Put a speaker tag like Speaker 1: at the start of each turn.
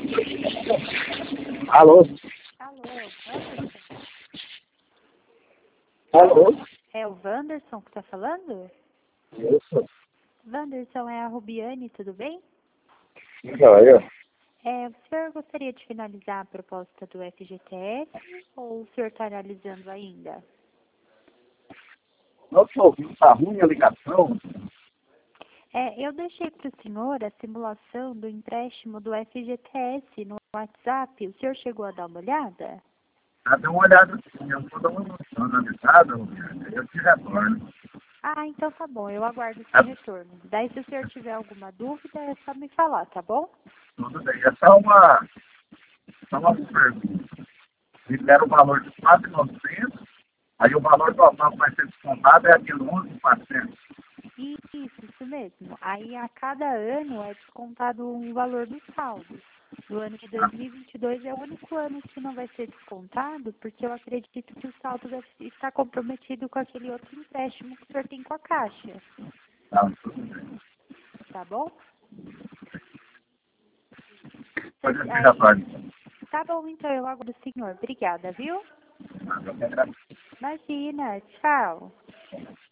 Speaker 1: Alô?
Speaker 2: Alô, Wanderson?
Speaker 1: Alô?
Speaker 2: É o Wanderson que tá falando?
Speaker 1: Isso.
Speaker 2: Wanderson, é a Rubiane, tudo bem?
Speaker 1: Joia.
Speaker 2: O senhor gostaria de finalizar a proposta do FGTS ou o senhor está analisando ainda?
Speaker 1: Nosso ouvido tá ruim a ligação.
Speaker 2: Eu deixei para o senhor a simulação do empréstimo do FGTS no WhatsApp. O senhor chegou a dar uma olhada?
Speaker 1: Dá uma olhada assim, eu vou dar uma analisada, eu te retorno.
Speaker 2: Ah, então tá bom, eu aguardo o seu retorno. Daí, se o senhor tiver alguma dúvida, é só me falar, tá bom?
Speaker 1: Tudo bem. É só uma pergunta. Me deram o valor de 4.900, aí o valor total que vai ser descontado é aquele 11.400.
Speaker 2: Isso mesmo. Aí, a cada ano é descontado um valor do saldo. Do ano de 2022 é o único ano que não vai ser descontado, porque eu acredito que o saldo deve estar comprometido com aquele outro empréstimo que o senhor tem com a Caixa,
Speaker 1: Tá, tudo bem.
Speaker 2: tá bom?
Speaker 1: Depois eu te
Speaker 2: Aí,
Speaker 1: retorno.
Speaker 2: tá bom, então eu aguardo o senhor. Obrigada, viu?
Speaker 1: Eu que agradeço.
Speaker 2: Imagina, tchau.